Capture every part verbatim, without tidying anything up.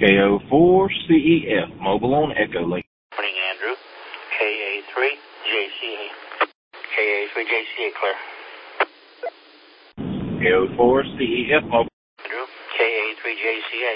K O four C E F, mobile on Echo Link. Morning, Andrew. K A three J C A. K A three J C A, clear. K O four C E F, mobile. Andrew, K A three J C A.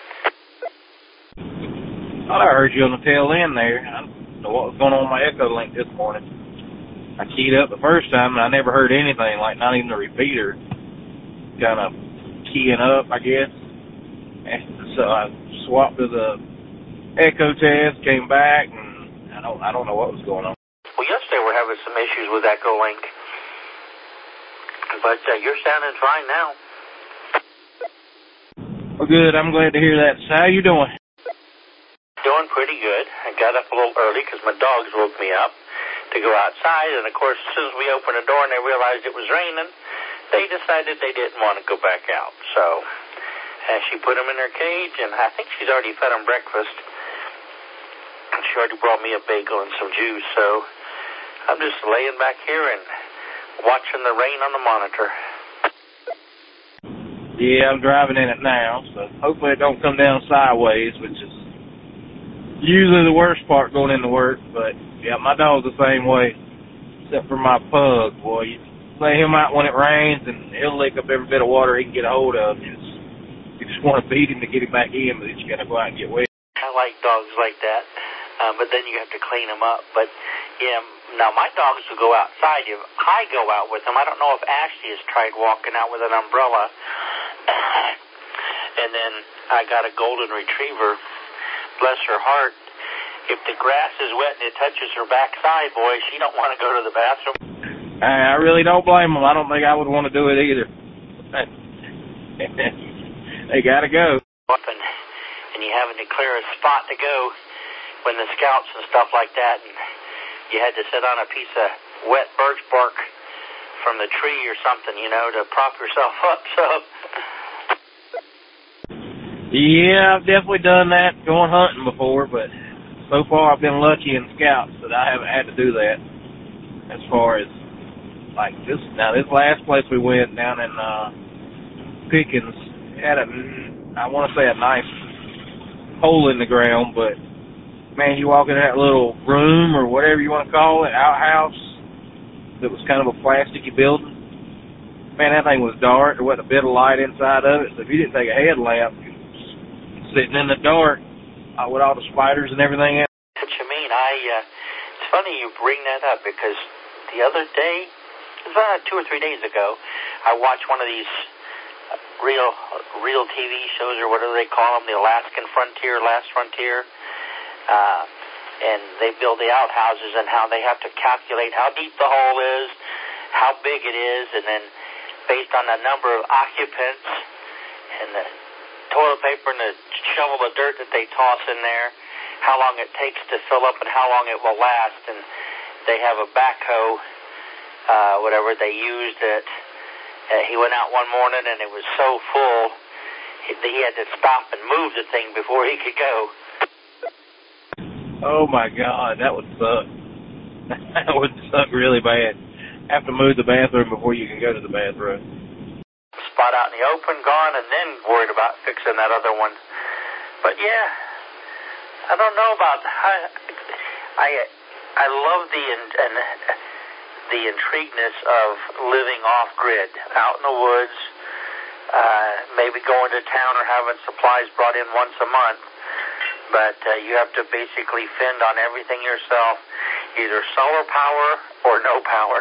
Thought I heard you on the tail end there. I don't know what was going on with my Echo Link this morning. I keyed up the first time and I never heard anything, like not even the repeater kind of keying up, I guess. And so I swapped to the echo test, came back, and I don't I don't know what was going on. Well, yesterday we're having some issues with Echo Link, but uh, you're sounding fine now. Well, good. I'm glad to hear that. So how you doing? Doing pretty good. I got up a little early because my dogs woke me up to go outside, and of course, as soon as we opened the door and they realized it was raining, they decided they didn't want to go back out. So uh, she put them in their cage, and I think she's already fed them breakfast. And she already brought me a bagel and some juice, so I'm just laying back here and watching the rain on the monitor. Yeah, I'm driving in it now, so hopefully it don't come down sideways, which is usually the worst part going into work. But yeah, my dog's the same way, except for my pug. Boy, you lay him out when it rains, and he'll lick up every bit of water he can get a hold of. You just, you just want to beat him to get him back in, but you got to go out and get wet. I like dogs like that, uh, but then you have to clean them up. But yeah, now my dogs will go outside. If I go out with them, I don't know if Ashley has tried walking out with an umbrella. And then I got a golden retriever. Bless her heart. If the grass is wet and it touches her backside, boy, she don't want to go to the bathroom. I really don't blame them. I don't think I would want to do it either. They got to go. And, and you having to clear a spot to go when the scouts and stuff like that, and you had to sit on a piece of wet birch bark from the tree or something, you know, to prop yourself up. So. Yeah, I've definitely done that going hunting before, but so far I've been lucky in scouts that I haven't had to do that. As far as like this, now this last place we went down in uh, Pickens had a, I want to say a nice hole in the ground, but man, you walk in that little room or whatever you want to call it, outhouse, that was kind of a plasticky building. Man, that thing was dark. There wasn't a bit of light inside of it, so if you didn't take a headlamp, sitting in the dark uh, with all the spiders and everything else. What you mean? I, uh, it's funny you bring that up because the other day, it was about two or three days ago, I watched one of these uh, real, real T V shows or whatever they call them, the Alaskan Frontier, Last Frontier, uh, and they build the outhouses and how they have to calculate how deep the hole is, how big it is, and then based on the number of occupants and the toilet paper and the shovel of dirt that they toss in there, how long it takes to fill up and how long it will last. And they have a backhoe, uh, whatever they used it. Uh, he went out one morning and it was so full, he, he had to stop and move the thing before he could go. Oh my God, that would suck. That would suck really bad. Have to move the bathroom before you can go to the bathroom. Spot out in the open, gone, and then worried about fixing that other one. But yeah, I don't know about. I I, I love the and the intrigueness of living off grid, out in the woods, uh, maybe going to town or having supplies brought in once a month. But uh, you have to basically fend on everything yourself, either solar power or no power.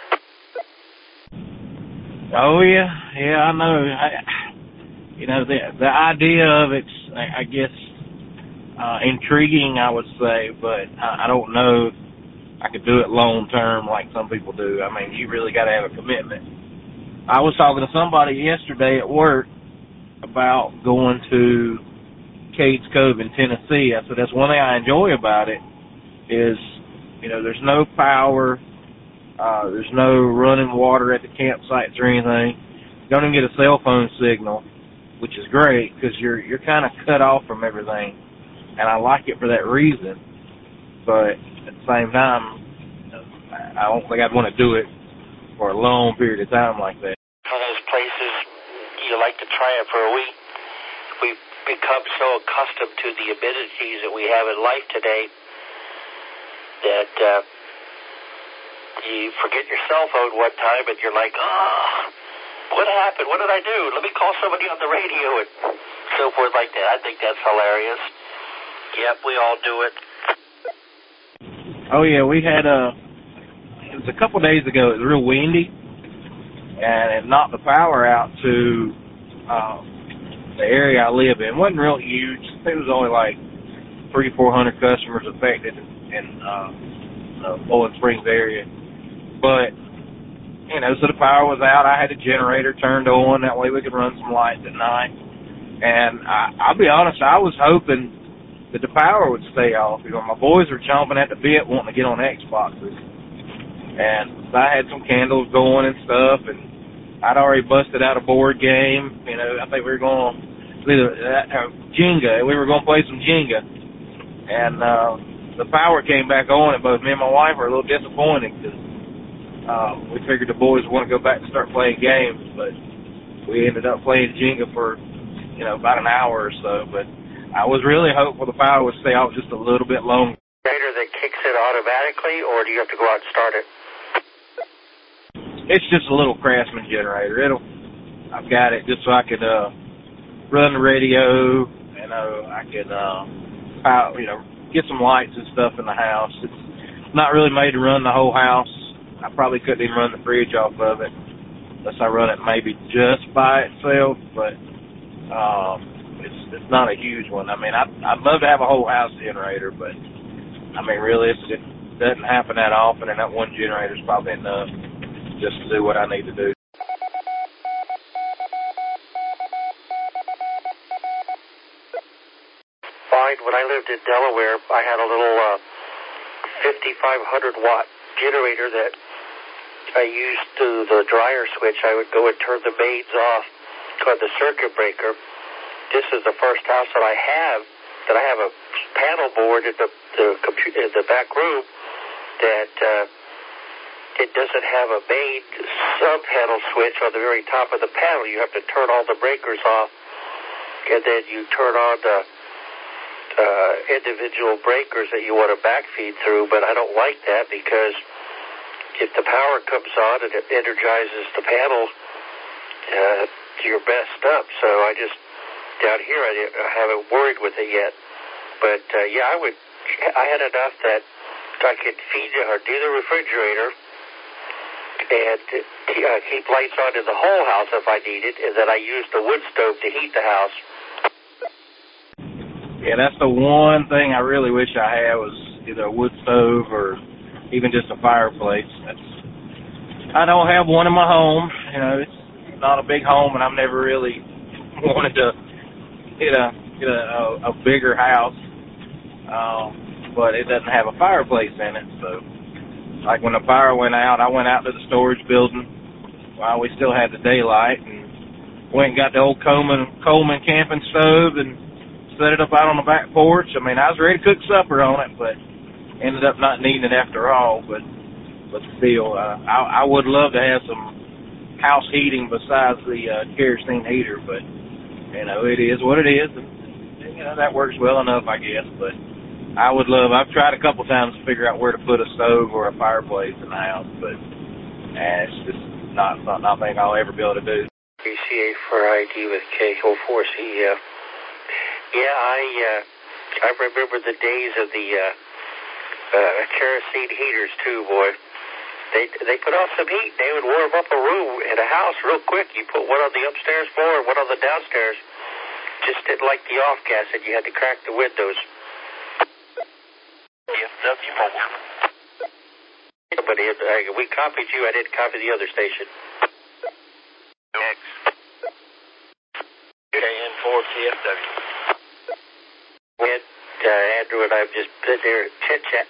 Oh yeah, yeah, I know. I, you know, the the idea of it's, I, I guess, uh, intriguing, I would say, but I, I don't know if I could do it long term like some people do. I mean, you really got to have a commitment. I was talking to somebody yesterday at work about going to Cades Cove in Tennessee. I said that's one thing I enjoy about it is, you know, there's no power. Uh, there's no running water at the campsites or anything. You don't even get a cell phone signal, which is great because you're you're kind of cut off from everything, and I like it for that reason. But at the same time, I don't think I'd want to do it for a long period of time like that. One of those places you like to try it for a week. We become so accustomed to the amenities that we have in life today that uh, you forget your cell phone one time and you're like, oh, what happened? What did I do? Let me call somebody on the radio and so forth like that. I think that's hilarious. Yep, we all do it. Oh, yeah, we had a, it was a couple of days ago, it was real windy, and it knocked the power out to uh, the area I live in. It wasn't real huge. I think it was only like three, four hundred customers affected in uh, the Bowling Springs area. But, you know, so the power was out. I had a generator turned on. That way we could run some lights at night. And I, I'll be honest, I was hoping that the power would stay off. You know, my boys were chomping at the bit wanting to get on Xboxes. And I had some candles going and stuff, and I'd already busted out a board game. You know, I think we were going to uh, Jenga. We were going to play some Jenga. And uh, the power came back on, and both me and my wife were a little disappointed because uh, we figured the boys would want to go back and start playing games. But we ended up playing Jenga for, you know, about an hour or so. But I was really hopeful the power would stay off just a little bit longer. Generator that kicks it automatically, or do you have to go out and start it? It's just a little Craftsman generator. It'll, I've got it just so I could uh, run the radio. You know, I could, uh, power, you know, get some lights and stuff in the house. It's not really made to run the whole house. I probably couldn't even run the fridge off of it unless I run it maybe just by itself. But um, it's it's not a huge one. I mean, I, I'd love to have a whole house generator, but I mean, really, it's, it doesn't happen that often, and that one generator is probably enough just to do what I need to do. Fine. When I lived in Delaware, I had a little uh, fifty-five hundred watt generator that I used to the dryer switch. I would go and turn the mains off on the circuit breaker. This is the first house that I have that I have a panel board in the the computer in the back room that uh, it doesn't have a main sub-panel switch on the very top of the panel. You have to turn all the breakers off, and then you turn on the uh, individual breakers that you want to backfeed through. But I don't like that because if the power comes on and it energizes the panel, uh, you're messed up. So I just, down here, I, I haven't worried with it yet. But, uh, yeah, I would, I had enough that I could feed or do the refrigerator and uh, keep lights on in the whole house if I needed, and then I use the wood stove to heat the house. Yeah, that's the one thing I really wish I had was either a wood stove or even just a fireplace. That's, I don't have one in my home. You know, it's not a big home, and I've never really wanted to get a get a, a, a bigger house. Um, but it doesn't have a fireplace in it, so like when the power went out, I went out to the storage building while we still had the daylight and went and got the old Coleman Coleman camping stove and set it up out on the back porch. I mean, I was ready to cook supper on it, but ended up not needing it after all. But but still, uh, I, I would love to have some house heating besides the uh, kerosene heater. But you know, it is what it is, and you know that works well enough, I guess. But I would love. I've tried a couple times to figure out where to put a stove or a fireplace in the house, but uh, it's just not not nothing I'll ever be able to do. B C A for I D with K O four C E F. Yeah, I uh, I remember the days of the uh, uh, kerosene heaters too, boy. They they put off some heat. They would warm up a room in a house real quick. You put one on the upstairs floor and one on the downstairs. Just didn't like the off gas, and you had to crack the windows. F W Mobile. But uh, we copied you. I didn't copy the other station. X. K N four T F W. Ed, uh, Andrew and I have just been there chit-chat.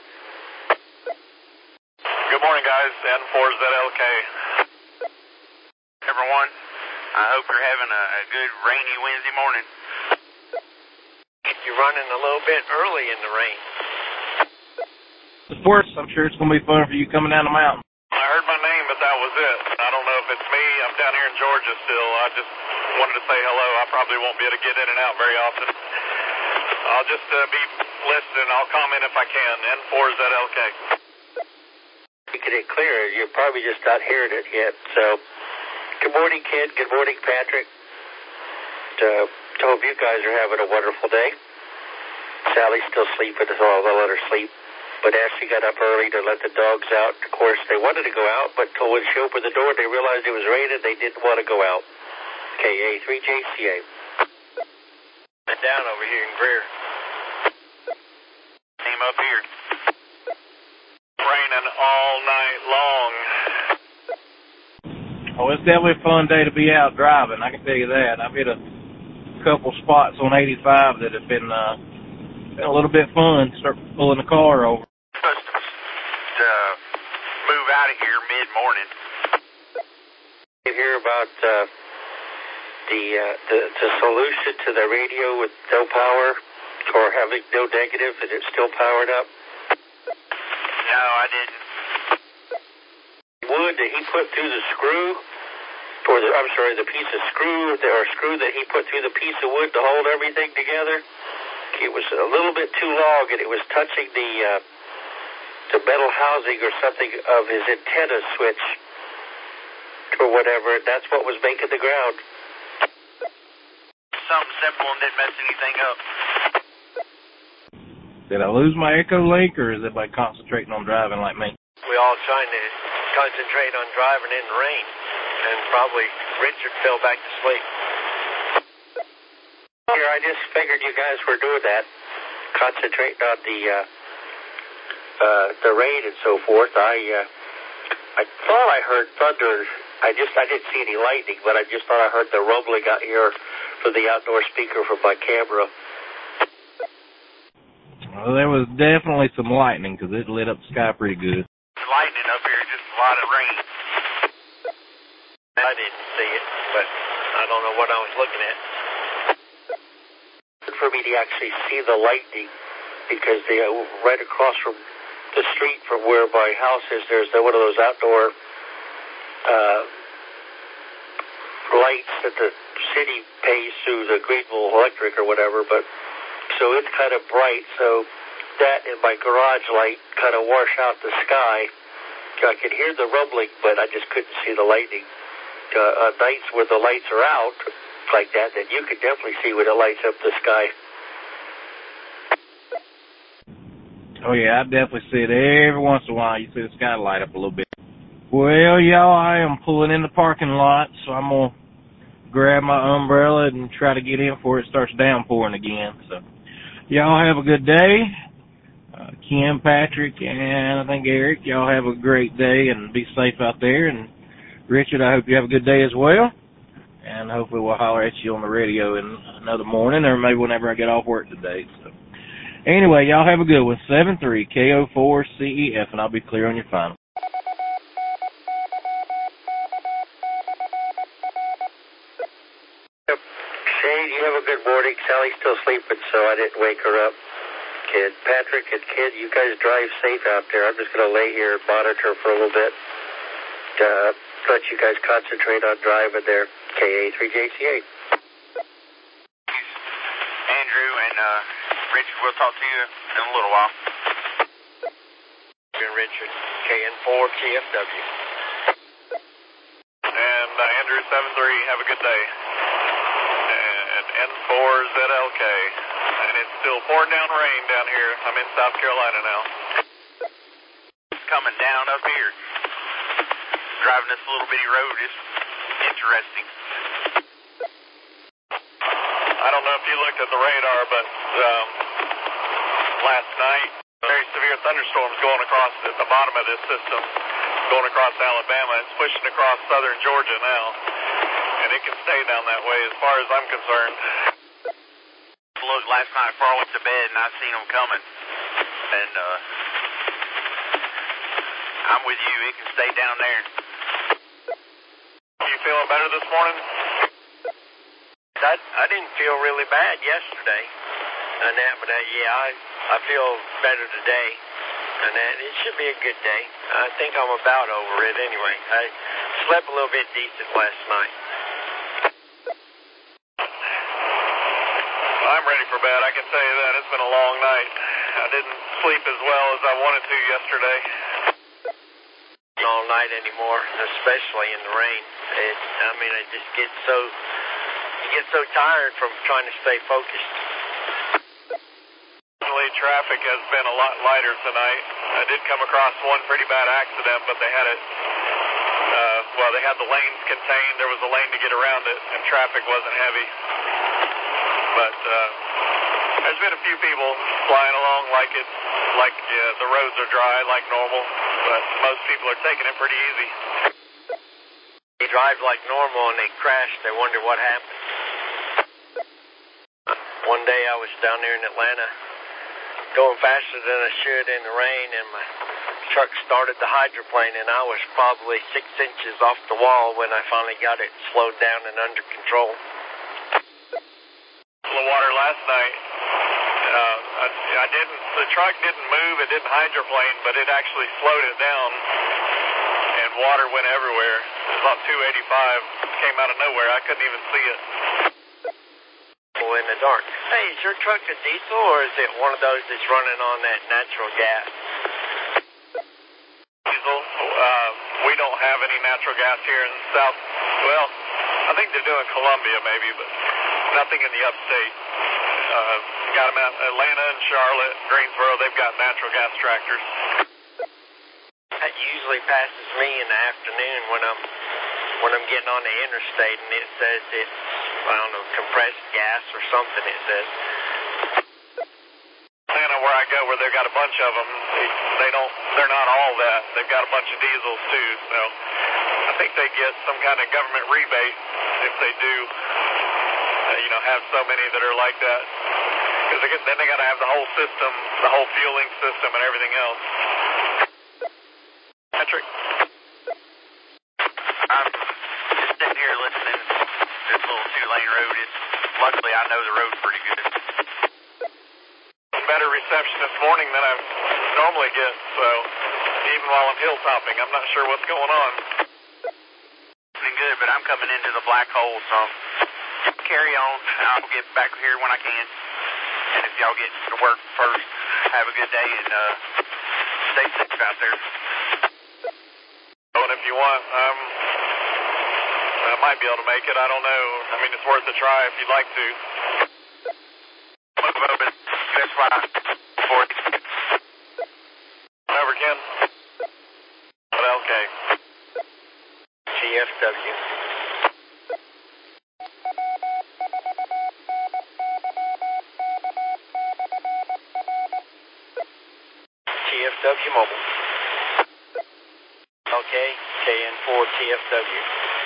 Good morning, guys. N four Z L K. Everyone, I hope you're having a, a good rainy Wednesday morning. You're running a little bit early in the rain. Of course, I'm sure it's going to be fun for you coming down the mountain. I heard my name, but that was it. I don't know if it's me. I'm down here in Georgia still. I just wanted to say hello. I probably won't be able to get in and out very often. I'll just uh, be listening. I'll comment if I can. N four Z L K. Making it clear. You're probably just not hearing it yet. So, good morning, kid. Good morning, Patrick. Uh, hope you guys are having a wonderful day. Sally's still sleeping, so I'll let her sleep. But Ashley got up early to let the dogs out. Of course, they wanted to go out, but when she opened the door, they realized it was raining. They didn't want to go out. K A three J C A. Down over here in Greer. Team up here. Raining all night long. Oh, it's definitely a fun day to be out driving, I can tell you that. I've hit a couple spots on eighty-five that have been, uh, been a little bit fun, start pulling the car over. Uh, move out of here mid-morning. You hear about uh, the, uh, the the solution to the radio with no power or having no negative and it's still powered up? No, I didn't. Wood that he put through the screw, or the, I'm sorry, the piece of screw, or screw that he put through the piece of wood to hold everything together, it was a little bit too long and it was touching the uh, the metal housing or something of his antenna switch or whatever, and that's what was making the ground. Something simple and didn't mess anything up. Did I lose my Echo Link, or is everybody concentrating on driving like me? We all trying to concentrate on driving in the rain, and probably Richard fell back to sleep. Here, I just figured you guys were doing that, concentrating on the uh, uh, the rain and so forth. I uh, I thought I heard thunder. I just I didn't see any lightning, but I just thought I heard the rumbling out here from the outdoor speaker from my camera. Well, there was definitely some lightning because it lit up the sky pretty good. Lightning up here, just a lot of rain. I didn't see it, but I don't know what I was looking at. For me to actually see the lightning, because they uh, right across from the street from where my house is, there's one of those outdoor uh, lights that the city pays through the Greenville Electric or whatever, but so it's kind of bright, so that and my garage light kind of wash out the sky. I could hear the rumbling, but I just couldn't see the lightning. Uh, uh, nights where the lights are out like that, then you could definitely see when it lights up the sky. Oh, yeah, I definitely see it every once in a while. You see the sky light up a little bit. Well, y'all, I am pulling in the parking lot, so I'm going to grab my umbrella and try to get in before it starts downpouring again. So, y'all have a good day. Uh, Kim, Patrick, and I think Eric, y'all have a great day and be safe out there. And Richard, I hope you have a good day as well. And hopefully we'll holler at you on the radio in another morning or maybe whenever I get off work today. So, anyway, y'all have a good one. seven three K O four C E F, and I'll be clear on your final. Shane, you have a good morning. Sally's still sleeping, so I didn't wake her up. Kid, Patrick and Kid, you guys drive safe out there. I'm just going to lay here and monitor for a little bit. Uh, let you guys concentrate on driving there. K A three J C A. Andrew and uh, Richard, we'll talk to you in a little while. And Richard, K N four T F W. And uh, Andrew seven three, have a good day. And N four Z L K. And it's still pouring down rain down here. I'm in South Carolina now. It's coming down up here. Driving this little bitty road is interesting. I don't know if you looked at the radar, but um, last night, very severe thunderstorms going across at the bottom of this system, going across Alabama. It's pushing across southern Georgia now, and it can stay down that way as far as I'm concerned. Look, last night before I went to bed, and I seen them coming, and uh, I'm with you. It can stay down there. You feeling better this morning? I, I didn't feel really bad yesterday, and that, but uh, yeah, I I feel better today, and that it should be a good day. I think I'm about over it anyway. I slept a little bit decent last night. ready for bed. I can tell you that. It's been a long night. I didn't sleep as well as I wanted to yesterday. All night anymore, especially in the rain. It, I mean, I just get so, you get so tired from trying to stay focused. Traffic has been a lot lighter tonight. I did come across one pretty bad accident, but they had it, uh, well, they had the lanes contained. There was a lane to get around it, and traffic wasn't heavy. But uh, there's been a few people flying along like it's, like uh, the roads are dry, like normal, but most people are taking it pretty easy. They drive like normal and they crash. They wonder what happened. One day I was down there in Atlanta, going faster than I should in the rain, and my truck started the hydroplane, and I was probably six inches off the wall when I finally got it slowed down and under control. Full of water last night. Uh, I, I didn't. The truck didn't move. It didn't hydroplane, but it actually slowed it down, and water went everywhere. It was about two eighty-five. Came out of nowhere. I couldn't even see it. In the dark. Hey, is your truck a diesel, or is it one of those that's running on that natural gas? Diesel. Uh, we don't have any natural gas here in the South. Well, I think they're doing Columbia maybe, but nothing in the upstate. Uh, got them out Atlanta and Charlotte, Greensboro. They've got natural gas tractors. That usually passes me in the afternoon when I'm when I'm getting on the interstate, and it says it's, I don't know, compressed gas or something, it says. Atlanta, where I go, where they've got a bunch of them, they don't, they're not all that. They've got a bunch of diesels too, so I think they get some kind of government rebate if they do, uh, you know, have so many that are like that. Because then they got to have the whole system, the whole fueling system and everything else. Patrick? I'm sitting here listening to this little two-lane road. It's, luckily, I know the road pretty good. Better reception this morning than I normally get, so even while I'm hilltopping, I'm not sure what's going on. Been good, but I'm coming into the black hole, so carry on. I'll get back here when I can. And if y'all get to work first, have a good day and uh, stay safe out there. Oh, and if you want, um, I might be able to make it. I don't know. I mean, it's worth a try if you'd like to. Move over. That's why. forty. Over, Ken. But okay. T F W. T F W Mobile. Okay, K N four T F W.